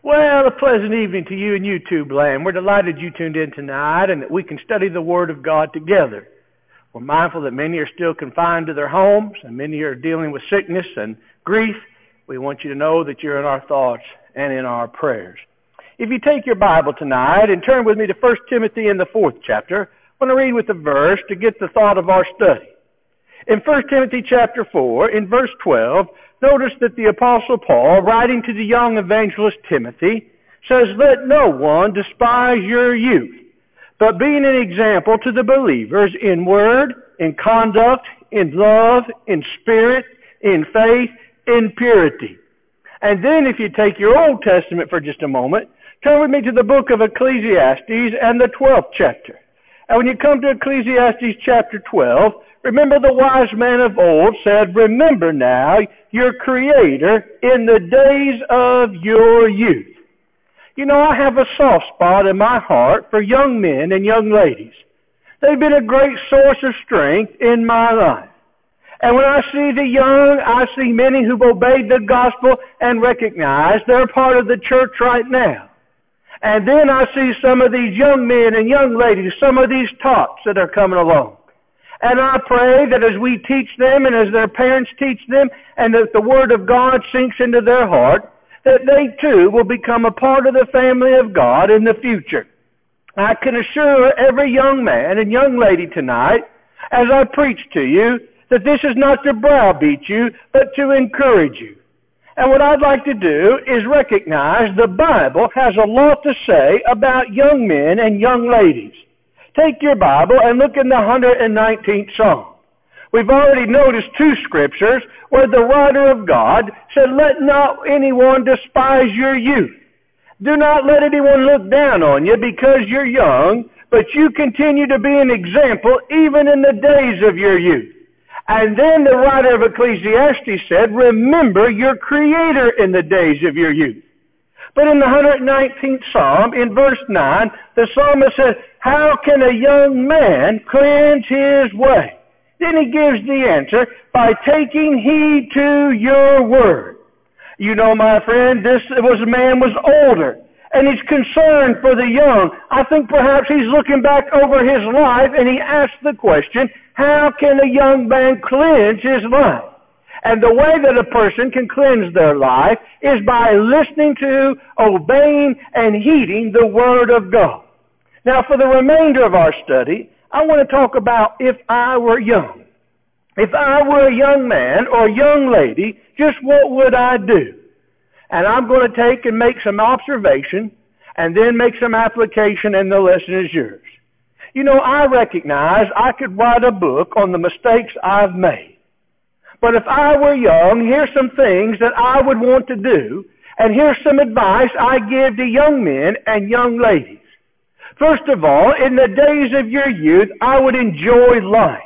Well, a pleasant evening to you and YouTube land. We're delighted you tuned in tonight and that we can study the Word of God together. We're mindful that many are still confined to their homes and many are dealing with sickness and grief. We want you to know that you're in our thoughts and in our prayers. If you take your Bible tonight and turn with me to 1 Timothy in the 4th chapter, I want to read with the verse to get the thought of our study. In 1 Timothy chapter 4, in verse 12, notice that the Apostle Paul, writing to the young evangelist Timothy, says, "Let no one despise your youth, but being an example to the believers in word, in conduct, in love, in spirit, in faith, in purity." And then if you take your Old Testament for just a moment, turn with me to the book of Ecclesiastes and the 12th chapter. And when you come to Ecclesiastes chapter 12, remember the wise man of old said, "Remember now your Creator in the days of your youth." You know, I have a soft spot in my heart for young men and young ladies. They've been a great source of strength in my life. And when I see the young, I see many who've obeyed the gospel and recognize they're part of the church right now. And then I see some of these young men and young ladies, some of these tots that are coming along. And I pray that as we teach them and as their parents teach them and that the Word of God sinks into their heart, that they too will become a part of the family of God in the future. I can assure every young man and young lady tonight, as I preach to you, that this is not to browbeat you, but to encourage you. And what I'd like to do is recognize the Bible has a lot to say about young men and young ladies. Take your Bible and look in the 119th Psalm. We've already noticed two scriptures where the writer of God said, "Let not anyone despise your youth." Do not let anyone look down on you because you're young, but you continue to be an example even in the days of your youth. And then the writer of Ecclesiastes said, "Remember your Creator in the days of your youth." But in the 119th Psalm, in verse 9, the psalmist says, "How can a young man cleanse his way?" Then he gives the answer, "By taking heed to your word." You know, my friend, this man was older, and he's concerned for the young. I think perhaps he's looking back over his life, and he asked the question, how can a young man cleanse his life? And the way that a person can cleanse their life is by listening to, obeying, and heeding the Word of God. Now, for the remainder of our study, I want to talk about if I were young. If I were a young man or young lady, just what would I do? And I'm going to take and make some observation and then make some application, and the lesson is yours. You know, I recognize I could write a book on the mistakes I've made. But if I were young, here's some things that I would want to do, and here's some advice I give to young men and young ladies. First of all, in the days of your youth, I would enjoy life.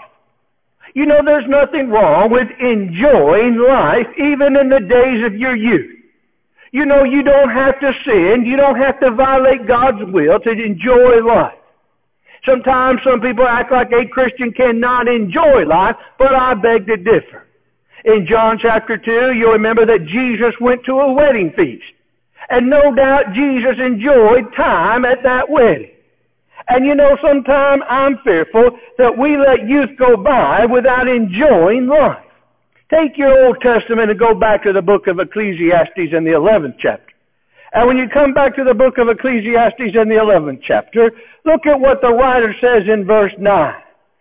You know, there's nothing wrong with enjoying life even in the days of your youth. You know, you don't have to sin. You don't have to violate God's will to enjoy life. Sometimes some people act like a Christian cannot enjoy life, but I beg to differ. In John chapter 2, you'll remember that Jesus went to a wedding feast. And no doubt Jesus enjoyed time at that wedding. And you know, sometimes I'm fearful that we let youth go by without enjoying life. Take your Old Testament and go back to the book of Ecclesiastes in the 11th chapter. And when you come back to the book of Ecclesiastes in the 11th chapter, look at what the writer says in verse 9.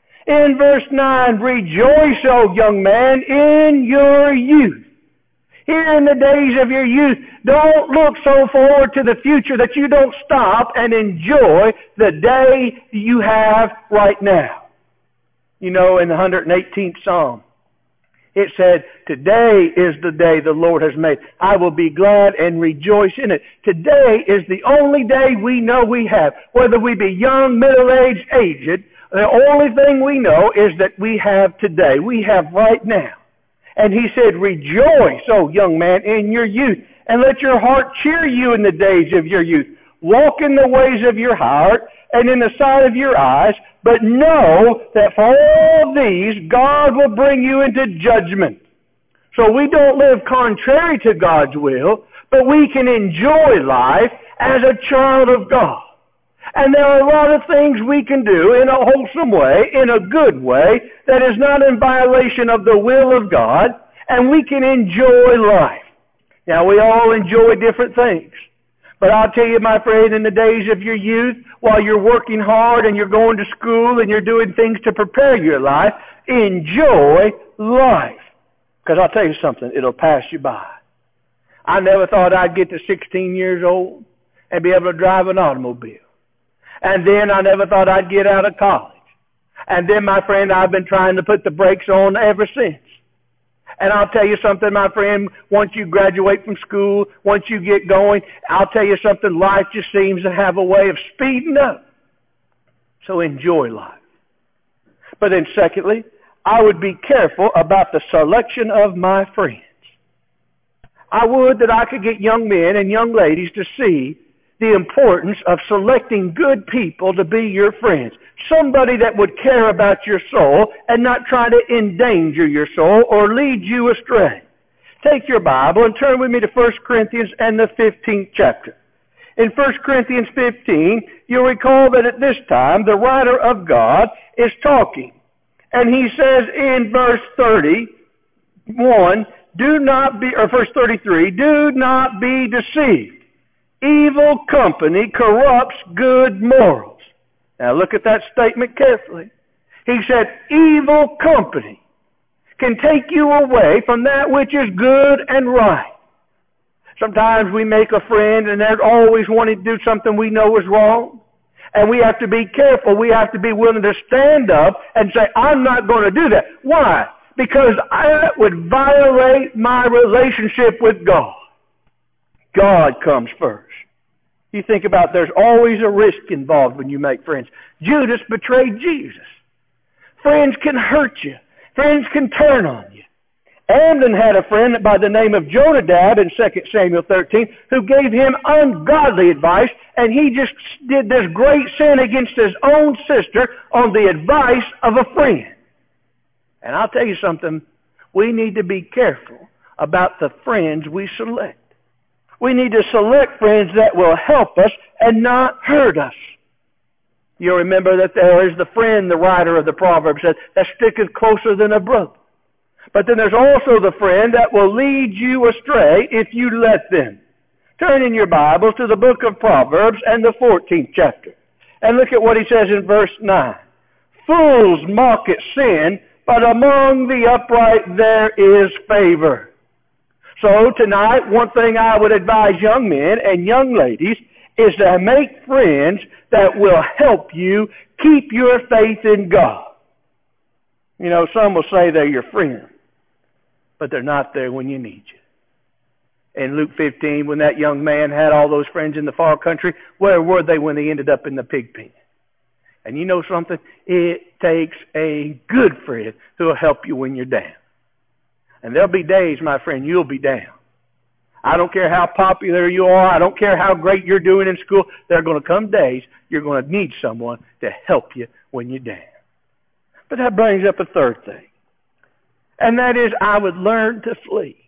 In verse 9, "Rejoice, O young man, in your youth." Here in the days of your youth, don't look so forward to the future that you don't stop and enjoy the day you have right now. You know, in the 118th Psalm, it said, "Today is the day the Lord has made. I will be glad and rejoice in it." Today is the only day we know we have. Whether we be young, middle-aged, aged, the only thing we know is that we have today. We have right now. And he said, "Rejoice, O young man, in your youth, and let your heart cheer you in the days of your youth. Walk in the ways of your heart and in the sight of your eyes, but know that for all these God will bring you into judgment." So we don't live contrary to God's will, but we can enjoy life as a child of God. And there are a lot of things we can do in a wholesome way, in a good way, that is not in violation of the will of God, and we can enjoy life. Now, we all enjoy different things. But I'll tell you, my friend, in the days of your youth, while you're working hard and you're going to school and you're doing things to prepare your life, enjoy life. Because I'll tell you something, it'll pass you by. I never thought I'd get to 16 years old and be able to drive an automobile. And then I never thought I'd get out of college. And then, my friend, I've been trying to put the brakes on ever since. And I'll tell you something, my friend, once you graduate from school, once you get going, I'll tell you something, life just seems to have a way of speeding up. So enjoy life. But then secondly, I would be careful about the selection of my friends. I would that I could get young men and young ladies to see the importance of selecting good people to be your friends. Somebody that would care about your soul and not try to endanger your soul or lead you astray. Take your Bible and turn with me to 1 Corinthians and the 15th chapter. In 1 Corinthians 15, you'll recall that at this time the writer of God is talking. And he says in verse 31, verse 33, do not be deceived. Evil company corrupts good morals. Now look at that statement carefully. He said, evil company can take you away from that which is good and right. Sometimes we make a friend and they're always wanting to do something we know is wrong. And we have to be careful. We have to be willing to stand up and say, I'm not going to do that. Why? Because that would violate my relationship with God. God comes first. You think about there's always a risk involved when you make friends. Judas betrayed Jesus. Friends can hurt you. Friends can turn on you. Amnon had a friend by the name of Jonadab in 2 Samuel 13 who gave him ungodly advice, and he just did this great sin against his own sister on the advice of a friend. And I'll tell you something, we need to be careful about the friends we select. We need to select friends that will help us and not hurt us. You'll remember that there is the friend, the writer of the Proverbs said, that sticketh closer than a brother. But then there's also the friend that will lead you astray if you let them. Turn in your Bibles to the book of Proverbs and the 14th chapter. And look at what he says in verse 9. Fools mock at sin, but among the upright there is favor. So tonight, one thing I would advise young men and young ladies is to make friends that will help you keep your faith in God. You know, some will say they're your friend, but they're not there when you need you. In Luke 15, when that young man had all those friends in the far country, where were they when they ended up in the pig pen? And you know something? It takes a good friend who will help you when you're down. And there'll be days, my friend, you'll be down. I don't care how popular you are. I don't care how great you're doing in school. There are going to come days you're going to need someone to help you when you're down. But that brings up a third thing. And that is, I would learn to flee.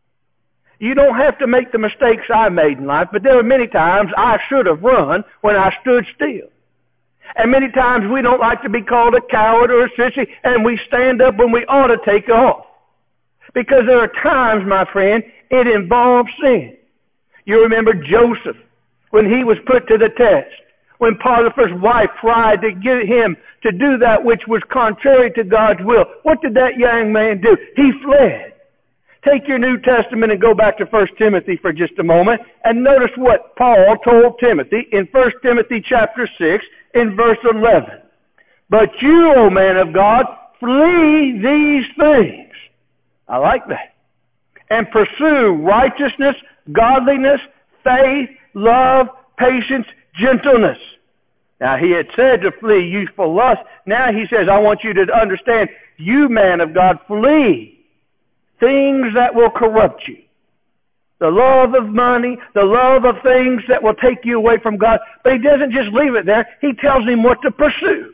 You don't have to make the mistakes I made in life, but there were many times I should have run when I stood still. And many times we don't like to be called a coward or a sissy, and we stand up when we ought to take off. Because there are times, my friend, it involves sin. You remember Joseph, when he was put to the test, when Potiphar's wife tried to get him to do that which was contrary to God's will. What did that young man do? He fled. Take your New Testament and go back to 1 Timothy for just a moment, and notice what Paul told Timothy in 1 Timothy chapter 6 in verse 11. But you, O man of God, flee these things. I like that. And pursue righteousness, godliness, faith, love, patience, gentleness. Now, he had said to flee youthful lust. Now he says, I want you to understand, you, man of God, flee things that will corrupt you. The love of money, the love of things that will take you away from God. But he doesn't just leave it there. He tells him what to pursue.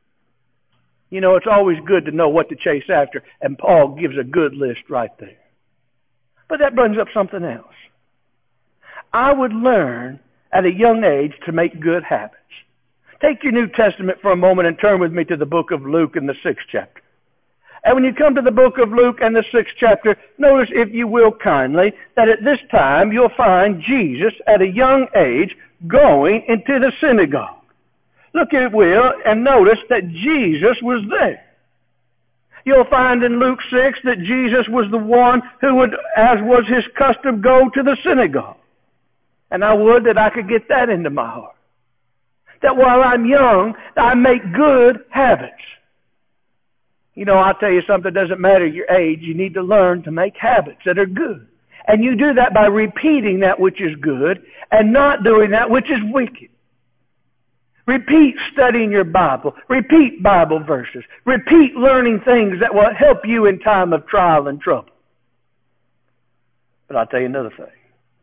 You know, it's always good to know what to chase after, and Paul gives a good list right there. But that brings up something else. I would learn at a young age to make good habits. Take your New Testament for a moment and turn with me to the book of Luke in the 6th chapter. And when you come to the book of Luke and the 6th chapter, notice, if you will kindly, that at this time you'll find Jesus at a young age going into the synagogue. Look, if you will, and notice that Jesus was there. You'll find in Luke 6 that Jesus was the one who would, as was his custom, go to the synagogue. And I would that I could get that into my heart. That while I'm young, I make good habits. You know, I'll tell you something, it doesn't matter your age, you need to learn to make habits that are good. And you do that by repeating that which is good and not doing that which is wicked. Repeat studying your Bible. Repeat Bible verses. Repeat learning things that will help you in time of trial and trouble. But I'll tell you another thing.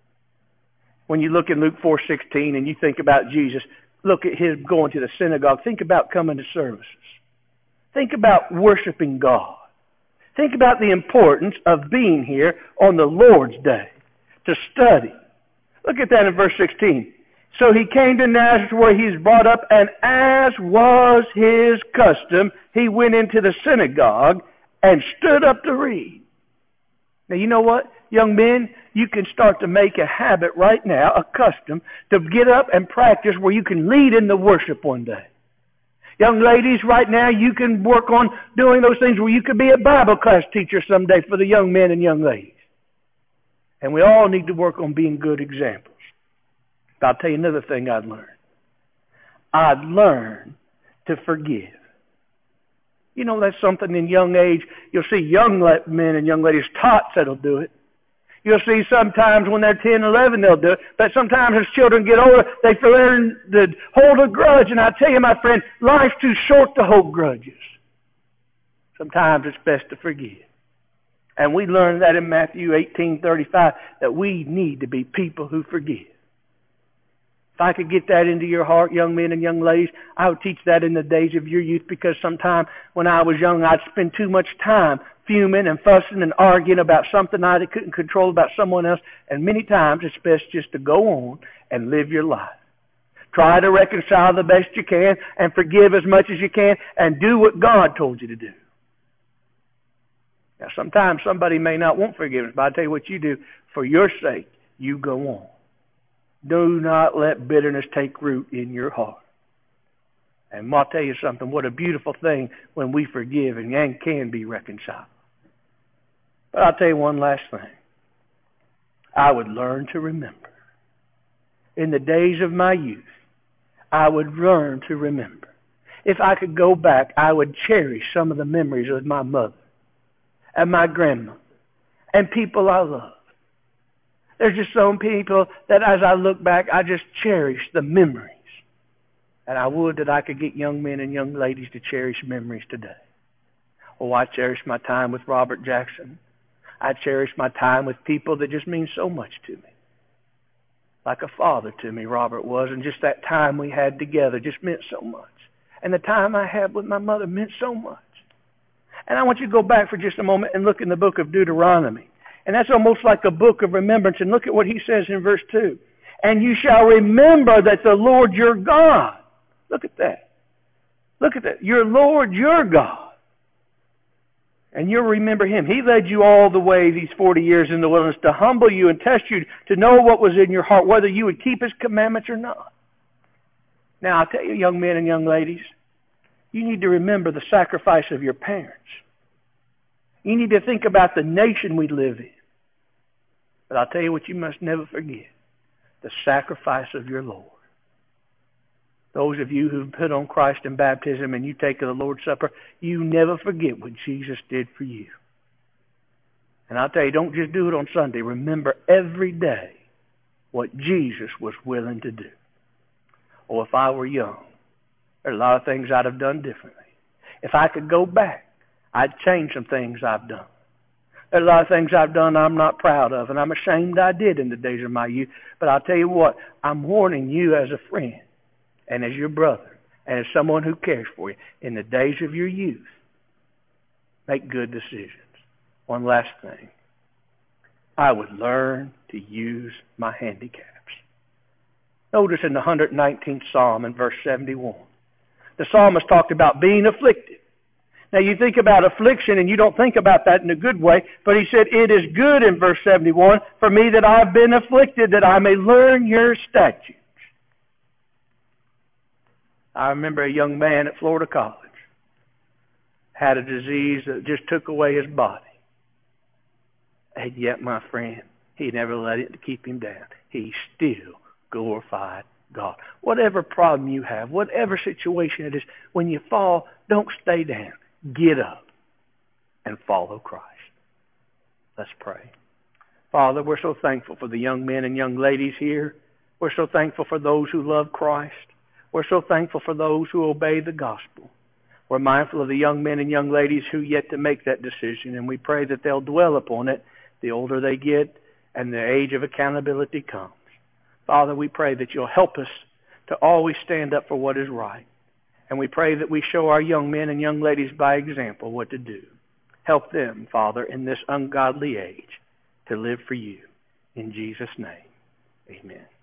When you look in Luke 4:16 and you think about Jesus, look at his going to the synagogue. Think about coming to services. Think about worshiping God. Think about the importance of being here on the Lord's Day to study. Look at that in verse 16. So he came to Nazareth where he was brought up, and as was his custom, he went into the synagogue and stood up to read. Now, you know what? Young men, you can start to make a habit right now, a custom, to get up and practice where you can lead in the worship one day. Young ladies, right now, you can work on doing those things where you could be a Bible class teacher someday for the young men and young ladies. And we all need to work on being good examples. But I'll tell you another thing I'd learned. I'd learn to forgive. You know, that's something in young age. You'll see young men and young ladies, tots that'll do it. You'll see sometimes when they're 10, 11, they'll do it. But sometimes as children get older, they learn to hold a grudge. And I tell you, my friend, life's too short to hold grudges. Sometimes it's best to forgive. And we learn that in Matthew 18:35, that we need to be people who forgive. If I could get that into your heart, young men and young ladies, I would teach that in the days of your youth, because sometime when I was young, I'd spend too much time fuming and fussing and arguing about something I couldn't control about someone else. And many times it's best just to go on and live your life. Try to reconcile the best you can and forgive as much as you can and do what God told you to do. Now, sometimes somebody may not want forgiveness, but I'll tell you what you do. For your sake, you go on. Do not let bitterness take root in your heart. And I'll tell you something, what a beautiful thing when we forgive and can be reconciled. But I'll tell you one last thing. I would learn to remember. In the days of my youth, I would learn to remember. If I could go back, I would cherish some of the memories of my mother and my grandmother and people I love. There's just some people that as I look back, I just cherish the memories. And I would that I could get young men and young ladies to cherish memories today. Oh, I cherish my time with Robert Jackson. I cherish my time with people that just mean so much to me. Like a father to me, Robert was, and just that time we had together just meant so much. And the time I had with my mother meant so much. And I want you to go back for just a moment and look in the book of Deuteronomy. And that's almost like a book of remembrance. And look at what he says in verse 2. And you shall remember that the Lord your God. Look at that. Look at that. Your Lord your God. And you'll remember him. He led you all the way these 40 years in the wilderness to humble you and test you to know what was in your heart, whether you would keep his commandments or not. Now, I'll tell you, young men and young ladies, you need to remember the sacrifice of your parents. You need to think about the nation we live in. But I'll tell you what you must never forget. The sacrifice of your Lord. Those of you who put on Christ in baptism and you take the Lord's Supper, you never forget what Jesus did for you. And I'll tell you, don't just do it on Sunday. Remember every day what Jesus was willing to do. Or if I were young, there's a lot of things I'd have done differently. If I could go back, I'd change some things I've done. There's a lot of things I've done I'm not proud of, and I'm ashamed I did in the days of my youth. But I'll tell you what, I'm warning you as a friend, and as your brother, and as someone who cares for you, in the days of your youth, make good decisions. One last thing. I would learn to use my handicap. Notice in the 119th Psalm in verse 71, the psalmist talked about being afflicted. Now you think about affliction and you don't think about that in a good way, but he said, it is good in verse 71 for me that I have been afflicted, that I may learn your statutes. I remember a young man at Florida College had a disease that just took away his body. And yet, my friend, he never let it keep him down. He still glorified God. Whatever problem you have, whatever situation it is, when you fall, don't stay down. Get up and follow Christ. Let's pray. Father, we're so thankful for the young men and young ladies here. We're so thankful for those who love Christ. We're so thankful for those who obey the gospel. We're mindful of the young men and young ladies who yet to make that decision, and we pray that they'll dwell upon it the older they get and the age of accountability comes. Father, we pray that you'll help us to always stand up for what is right. And we pray that we show our young men and young ladies by example what to do. Help them, Father, in this ungodly age to live for you. In Jesus' name, amen.